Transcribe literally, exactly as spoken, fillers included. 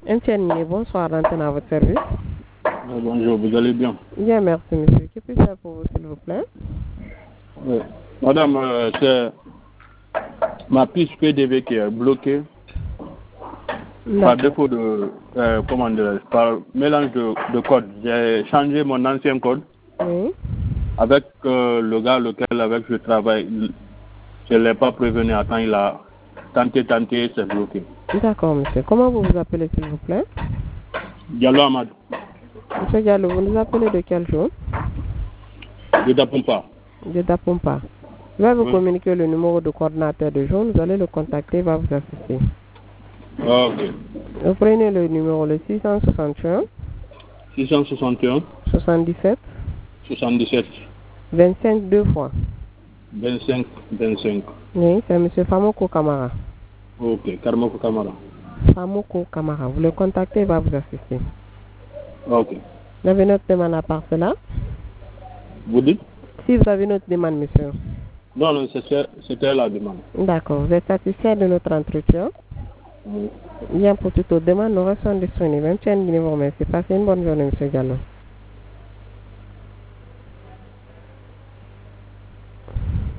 Etienne, bonsoir, l'antenne à votre service. Euh, bonjour, vous allez bien? Bien, merci, monsieur. Que puis-je faire pour vous, s'il vous plaît? Oui. Madame, euh, c'est ma puce P D V qui est bloquée par défaut de, euh, comment dire, par mélange de, de code. J'ai changé mon ancien code. Oui. Avec euh, le gars lequel avec je travaille. Je ne l'ai pas prévenu à temps, il a tenté, tenté, c'est bloqué. D'accord, monsieur. Comment vous vous appelez, s'il vous plaît? Diallo Amadou. Monsieur Diallo, vous nous appelez de quel jour? De Dapompa. De Dapompa. Je vais vous Oui. communiquer le numéro de coordinateur de jour. Vous allez le contacter, il va vous assister. Ah, ok. Vous prenez le numéro le six cent soixante et un. six cent soixante et un. soixante-dix-sept. soixante-dix-sept. vingt-cinq deux fois. vingt-cinq, vingt-cinq. Oui, c'est monsieur Famoko Kamara. Ok, Karmoko Kamara. Famoko Kamara. Vous le contactez, il va vous assister. Ok. Vous avez notre demande à part cela? Vous dites? Si vous avez notre demande, monsieur. Non, non, c'était c'était la demande. D'accord. Vous êtes satisfait de notre entretien? Oui. Bien, pour toute autre demande, nous restons disponibles. Un tiers de vous remercie. Passez une bonne journée, monsieur Gallo.